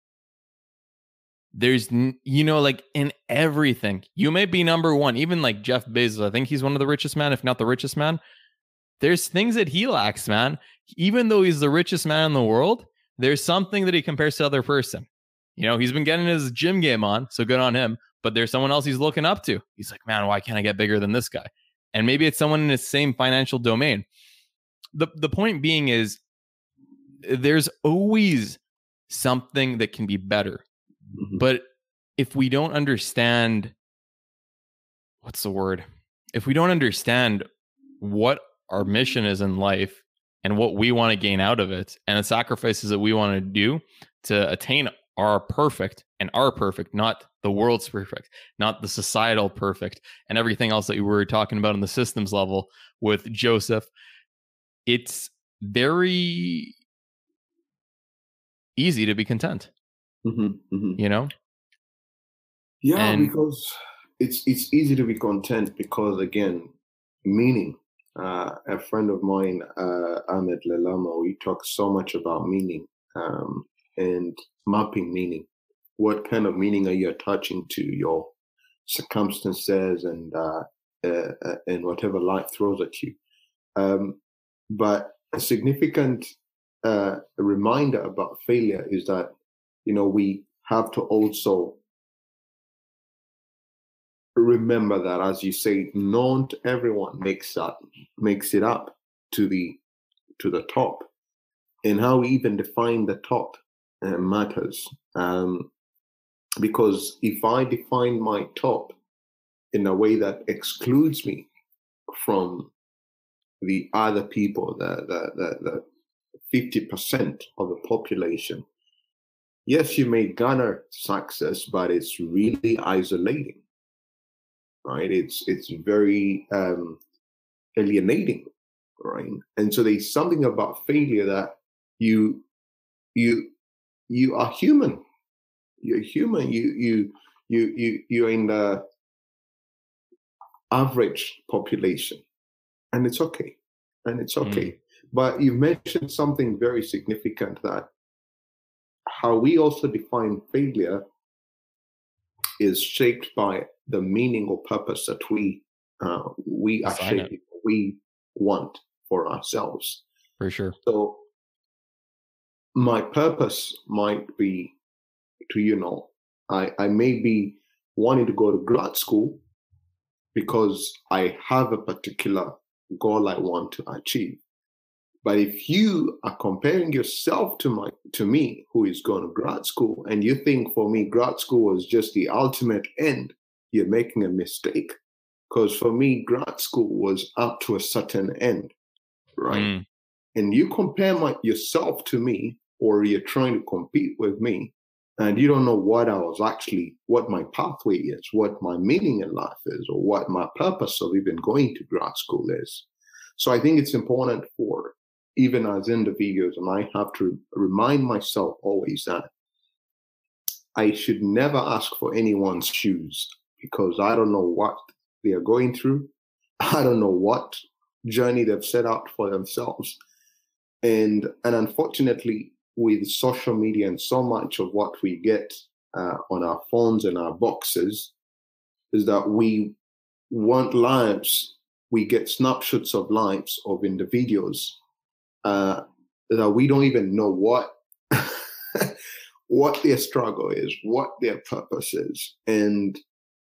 There's, like in everything, you may be number one, even like Jeff Bezos. I think he's one of the richest men, if not the richest man. There's things that he lacks, man. Even though he's the richest man in the world, there's something that he compares to the other person. He's been getting his gym game on, so good on him. But there's someone else he's looking up to. He's like, man, why can't I get bigger than this guy? And maybe it's someone in the same financial domain. The point being is there's always something that can be better.
Mhm.
But if we don't understand, what's the word? If we don't understand what our mission is in life and what we want to gain out of it and the sacrifices that we want to do to attain our perfect, not the world's perfect, not the societal perfect, and everything else that we were talking about on the systems level with Joseph, it's very easy to be content,
Mhm. Mhm.
you know?
Yeah,
And
because it's easy to be content because, again, meaning. A friend of mine, Ahmed Lelama, we talk so much about meaning, and mapping meaning. What kind of meaning are you attaching to your circumstances and whatever life throws at you? But a significant reminder about failure is that, we have to also remember that, as you say, not everyone makes it up to the top, and how we even define the top matters. Because if I define my top in a way that excludes me from the other people, the 50% of the population, yes, you may garner success, but it's really isolating. Right? It's very alienating, right? And so there's something about failure that you are human. You're human. You're in the average population, and it's okay. And it's okay. But you mentioned something very significant, that how we also define failure is shaped by the meaning or purpose that we are shaping, we want for ourselves.
For sure.
So my purpose might be to, I may be wanting to go to grad school because I have a particular goal I want to achieve. But if you are comparing yourself to me, who is going to grad school, and you think for me grad school was just the ultimate end, you're making a mistake. Because for me, grad school was up to a certain end, right? And you compare yourself to me, or you're trying to compete with me, and you don't know what my pathway is, what my meaning in life is, or what my purpose of even going to grad school is. So I think it's important for, even as individuals, and I have to remind myself always that I should never ask for anyone's shoes, because I don't know what they are going through. I don't know what journey they've set out for themselves. And unfortunately, with social media and so much of what we get on our phones and our boxes, is that we want lives. We get snapshots of lives of individuals that we don't even know what what their struggle is, what their purpose is. And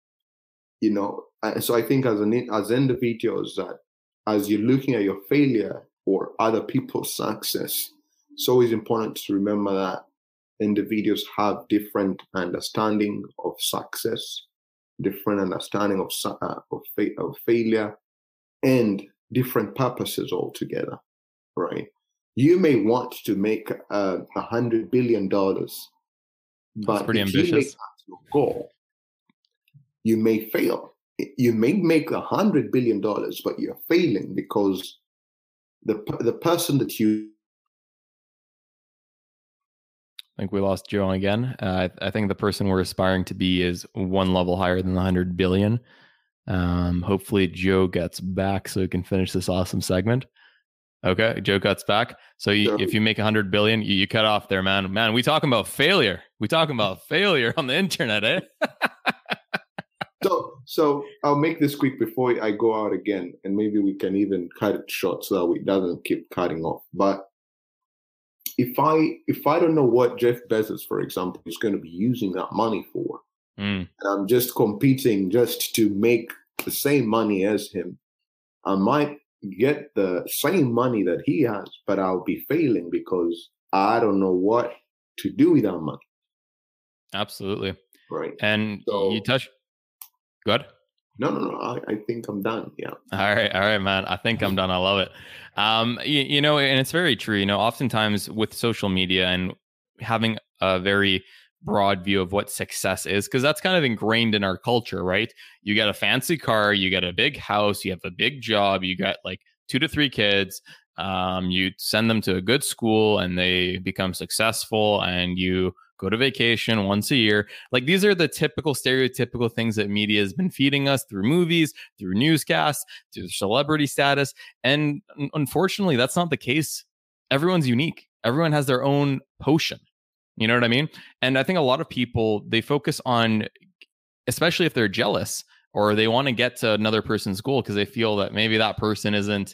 so I think as individuals, that as you're looking at your failure or other people's success, it's always important to remember that individuals have different understanding of success, different understanding of failure, and different purposes altogether, right? You may want to make $100 billion, but
that's pretty ambitious.
You make that your goal, you may fail. You may make $100 billion, but you're failing because the person that you...
I think we lost Joe again. I think the person we're aspiring to be is one level higher than the 100 billion. Hopefully Joe gets back so we can finish this awesome segment. Okay, Joe gets back. So if you make 100 billion, you cut off there, man. Man, we talking about failure. We talking about failure on the internet, eh?
So I'll make this quick before I go out again, and maybe we can even cut it short so that it doesn't keep cutting off. But if I don't know what Jeff Bezos, for example, is going to be using that money for, and I'm just competing just to make the same money as him, I might get the same money that he has, but I'll be failing because I don't know what to do without money.
Absolutely.
Right.
And
So-
you touch. Good.
No. I think I'm done. Yeah.
All right, man. I think I'm done. I love it. You know, and it's very true. You know, oftentimes with social media and having a very broad view of what success is, because that's kind of ingrained in our culture, right? You get a fancy car, you get a big house, you have a big job, you got like 2 to 3 kids. You send them to a good school and they become successful, and you go to vacation once a year. Like, these are the typical stereotypical things that media has been feeding us through movies, through newscasts, through celebrity status. And unfortunately, that's not the case. Everyone's unique. Everyone has their own potion. You know what I mean? And I think a lot of people, they focus on, especially if they're jealous or they want to get to another person's goal because they feel that maybe that person isn't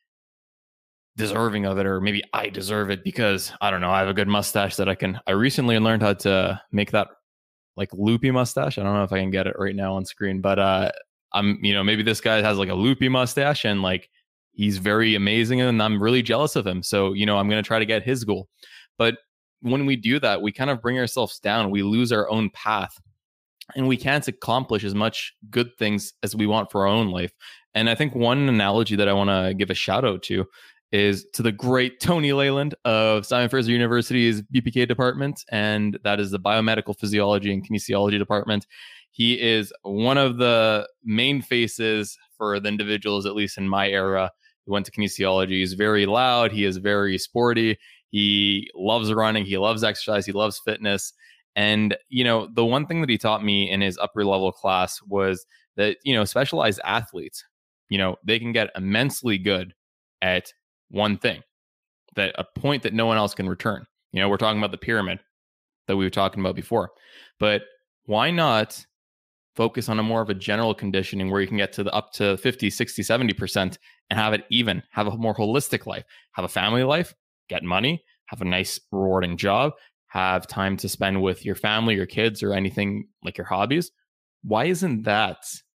deserving of it, or maybe I deserve it because, I don't know, I have a good mustache that I recently learned how to make that like loopy mustache. I don't know if I can get it right now on screen, but maybe this guy has like a loopy mustache and like he's very amazing and I'm really jealous of him. So, I'm going to try to get his goal. But when we do that, we kind of bring ourselves down. We lose our own path and we can't accomplish as much good things as we want for our own life. And I think one analogy that I want to give a shout out to is to the great Tony Leyland of Simon Fraser University's BPK department, and that is the Biomedical Physiology and Kinesiology department. He is one of the main faces for the individuals, at least in my era, who went to kinesiology. He's very loud. He is very sporty. He loves running. He loves exercise. He loves fitness. And, the one thing that he taught me in his upper level class was that, specialized athletes, they can get immensely good at one thing, that a point that no one else can return. We're talking about the pyramid that we were talking about before, but why not focus on a more of a general conditioning where you can get to the up to 50, 60, 70% and have it even, have a more holistic life, have a family life, get money, have a nice rewarding job, have time to spend with your family, your kids, or anything like your hobbies. Why isn't that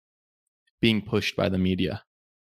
being pushed by the media?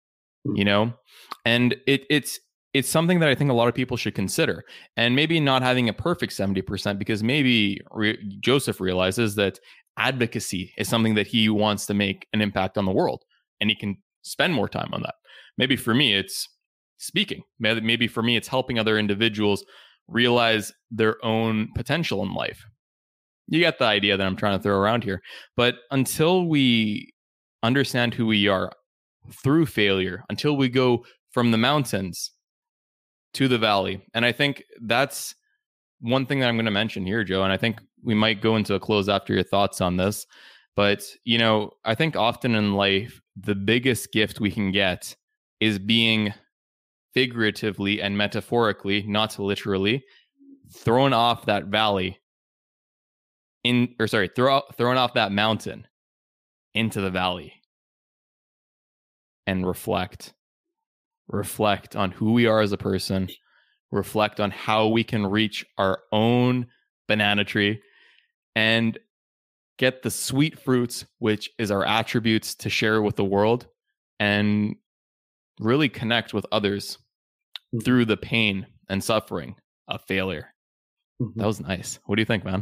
And it's something that I think a lot of people should consider, and maybe not having a perfect 70%, because maybe Joseph realizes that advocacy is something that he wants to make an impact on the world, and he can spend more time on that. Maybe for me, it's speaking. Maybe for me, it's helping other individuals realize their own potential in life. You get the idea that I'm trying to throw around here. But until we understand who we are through failure, until we go from the mountains to the valley. And I think that's one thing that I'm going to mention here, Joe. And I think we might go into a close after your thoughts on this. But, I think often in life, the biggest gift we can get is being figuratively and metaphorically, not literally, thrown off that valley thrown off that mountain into the valley and reflect on who we are as a person, reflect on how we can reach our own banana tree and get the sweet fruits, which is our attributes, to share with the world and really connect with others through the pain and suffering of failure. That was nice. What do you think, man?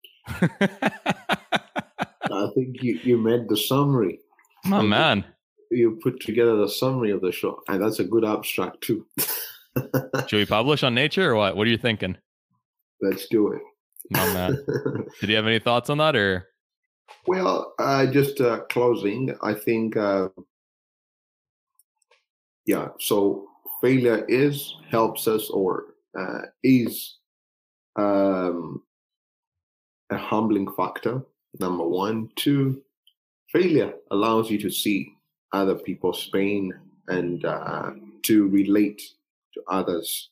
I think you made the summary.
Oh, man.
You put together the summary of the show, and that's a good abstract too.
Should we publish on Nature or what? What are you thinking?
Let's do it.
Oh, man. Did you have any thoughts on that, or?
Well, just closing, I think, so failure helps us or is a humbling factor, number one. Two, failure allows you to see other people's pain and to relate to others,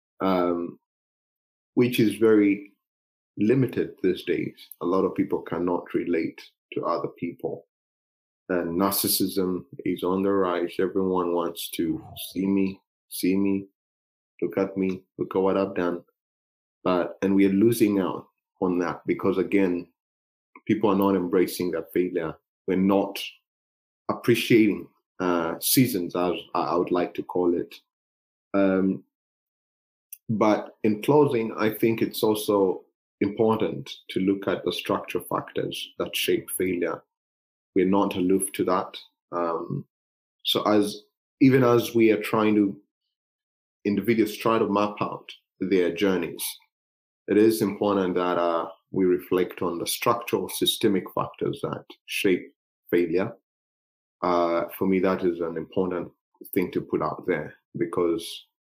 which is very limited these days. A lot of people cannot relate to other people. And narcissism is on the rise. Everyone wants to see me, look at me, look at what I've done. And we are losing out on that because, again, people are not embracing their failure. We're not appreciating seasons, as I would like to call it. But in closing, I think it's also important to look at the structural factors that shape failure. We're not aloof to that. So even as we are individuals try to map out their journeys, it is important that we reflect on the structural systemic factors that shape failure. For me, that is an important thing to put out there, because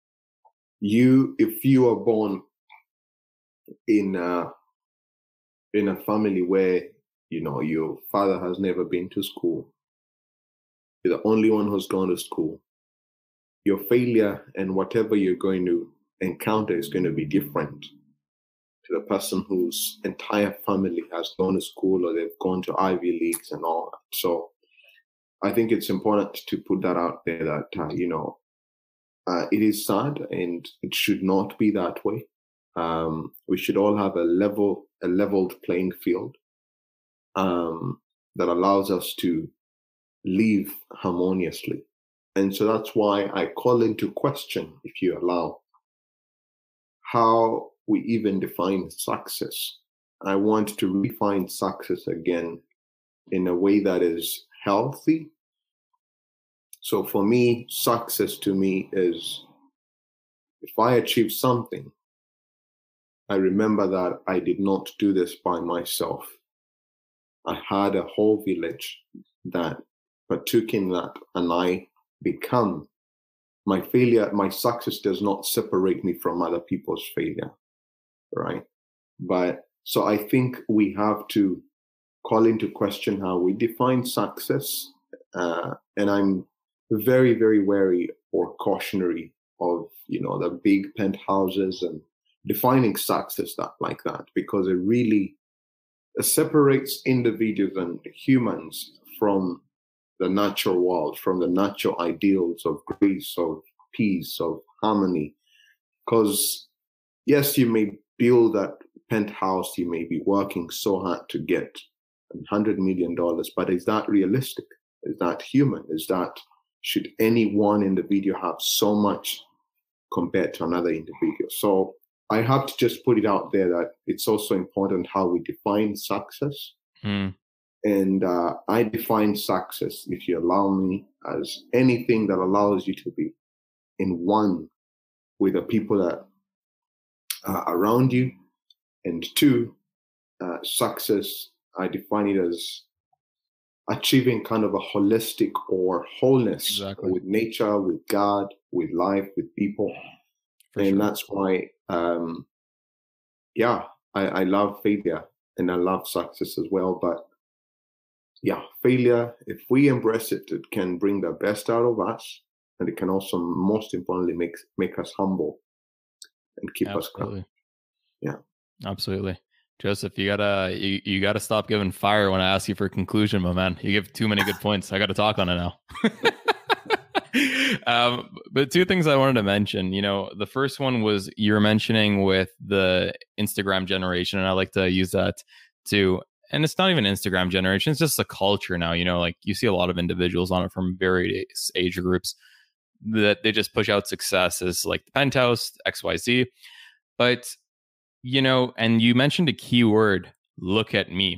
if you are born in a family where your father has never been to school, you're the only one who's gone to school, your failure and whatever you're going to encounter is going to be different to the person whose entire family has gone to school or they've gone to Ivy Leagues and all that. So I think it's important to put that out there that, it is sad and it should not be that way. We should all have a leveled playing field that allows us to live harmoniously. And so that's why I call into question, if you allow, how we even define success. I want to redefine success again in a way that is healthy. So for me, success to me is, if I achieve something, I remember that I did not do this by myself. I had a whole village that partook in that, and I become my failure. My success does not separate me from other people's failure, right? But so I think we have to call into question how we define success, and I'm very, very wary or cautionary of the big penthouses and defining success like that, because it really separates individuals and humans from the natural world, from the natural ideals of grace, of peace, of harmony. Because yes, you may build that penthouse, you may be working so hard to get $100 million, but is that realistic? Is that human? Should any one individual have so much compared to another individual? So I have to just put it out there that it's also important how we define success. And I define success, if you allow me, as anything that allows you to be in one with the people that are around you. And two, success, I define it as achieving kind of a holistic or wholeness with nature, with God, with life, with people. That's why, I love failure and I love success as well. But failure, if we embrace it, it can bring the best out of us, and it can also, most importantly, make us humble and keep us calm. Yeah, absolutely.
Joseph, you gotta stop giving fire when I ask you for a conclusion, my man. You give too many good points. I got to talk on it now. But two things I wanted to mention. The first one was you were mentioning with the Instagram generation, and I like to use that too. And it's not even Instagram generation; it's just a culture now. Like you see a lot of individuals on it from various age groups that they just push out success as like the penthouse, XYZ, but. And you mentioned a key word, look at me.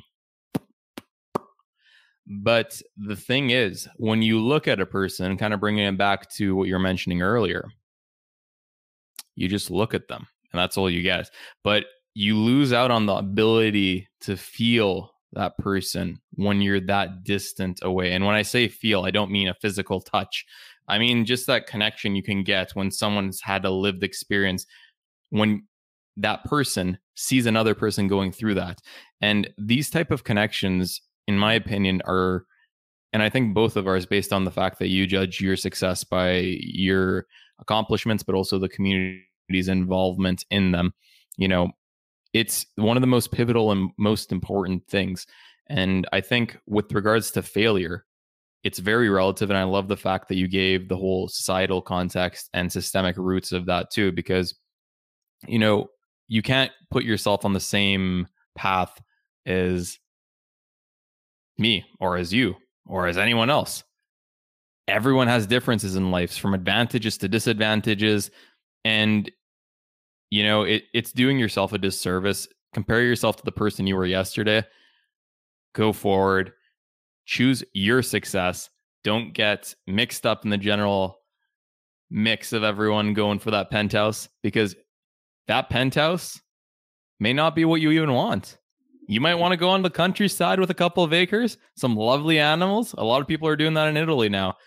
But the thing is, when you look at a person, kind of bringing it back to what you were mentioning earlier, you just look at them and that's all you get. But you lose out on the ability to feel that person when you're that distant away. And when I say feel, I don't mean a physical touch. I mean just that connection you can get when someone's had a lived experience, when that person sees another person going through that. And these type of connections, in my opinion, are, and I think both of ours, based on the fact that you judge your success by your accomplishments, but also the community's involvement in them. It's one of the most pivotal and most important things. And I think with regards to failure, it's very relative. And I love the fact that you gave the whole societal context and systemic roots of that too, because, you can't put yourself on the same path as me or as you or as anyone else. Everyone has differences in life, from advantages to disadvantages. And, it's doing yourself a disservice Compare yourself to the person you were yesterday. Go forward. Choose your success. Don't get mixed up in the general mix of everyone going for that penthouse, because that penthouse may not be what you even want. You might want to go on the countryside with a couple of acres, some lovely animals. A lot of people are doing that in Italy now.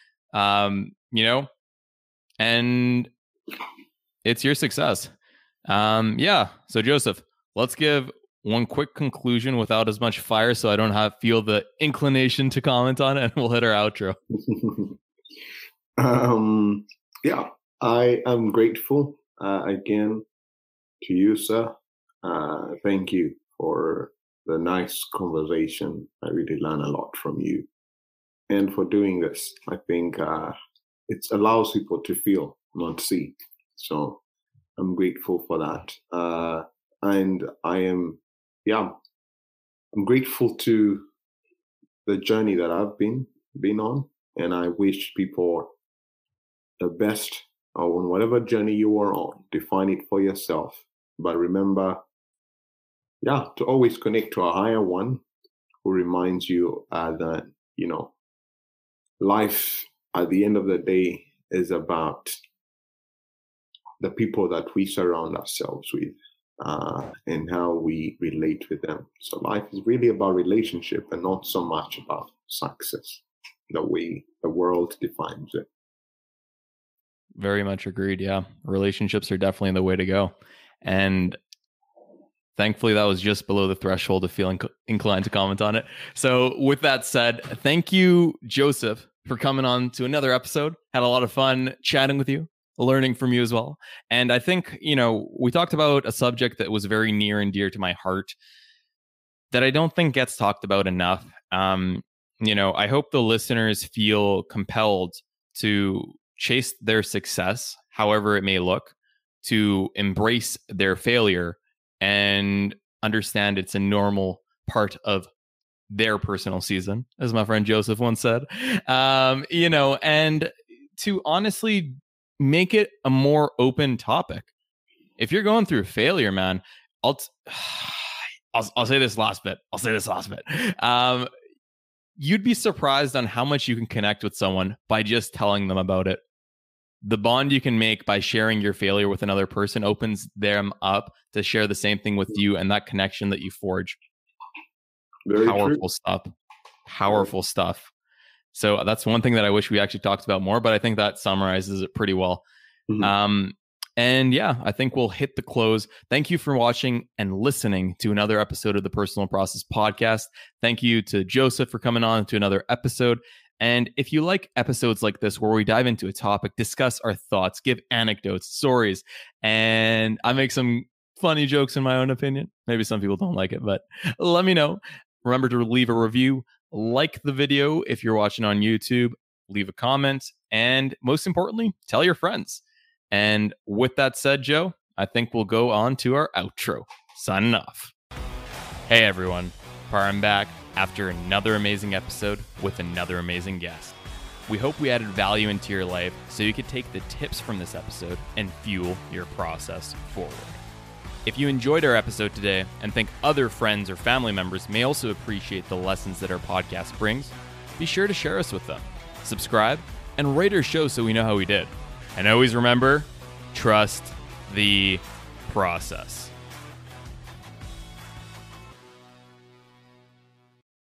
And it's your success. So Joseph, let's give one quick conclusion without as much fire, so I don't feel the inclination to comment on it, and we'll hit our outro.
I am grateful again to you, sir. Thank you for the nice conversation. I really learn a lot from you, and for doing this. I think it allows people to feel, not see. So I'm grateful for that. And I'm grateful to the journey that I've been on, and I wish people the best on whatever journey you are on. Define it for yourself, but remember, to always connect to a higher one who reminds you that life at the end of the day is about the people that we surround ourselves with. And how we relate with them. So life is really about relationship and not so much about success, the way the world defines it.
Very much agreed. Yeah. Relationships are definitely the way to go. And thankfully, that was just below the threshold of feeling inclined to comment on it. So with that said, thank you, Joseph, for coming on to another episode. Had a lot of fun chatting with you, learning from you as well. And I think, we talked about a subject that was very near and dear to my heart that I don't think gets talked about enough. I hope the listeners feel compelled to chase their success, however it may look, to embrace their failure and understand it's a normal part of their personal season, as my friend Joseph once said, and to honestly make it a more open topic. If you're going through failure, man, I'll say this last bit. You'd be surprised on how much you can connect with someone by just telling them about it. The bond you can make by sharing your failure with another person opens them up to share the same thing with you, and that connection that you forge.
Very
powerful
true.
Powerful stuff. So that's one thing that I wish we actually talked about more, but I think that summarizes it pretty well. Mm-hmm. I think we'll hit the close. Thank you for watching and listening to another episode of the Personal Process Podcast. Thank you to Joseph for coming on to another episode. And if you like episodes like this, where we dive into a topic, discuss our thoughts, give anecdotes, stories, and I make some funny jokes in my own opinion. Maybe some people don't like it, but let me know. Remember to leave a review, like the video if you're watching on YouTube, leave a comment, and most importantly, tell your friends. And with that said, Joe, I think we'll go on to our outro. Signing off. Hey everyone, I'm back after another amazing episode with another amazing guest. We hope we added value into your life so you could take the tips from this episode and fuel your process forward. If you enjoyed our episode today and think other friends or family members may also appreciate the lessons that our podcast brings, be sure to share us with them. Subscribe and rate our show so we know how we did. And always remember, trust the process.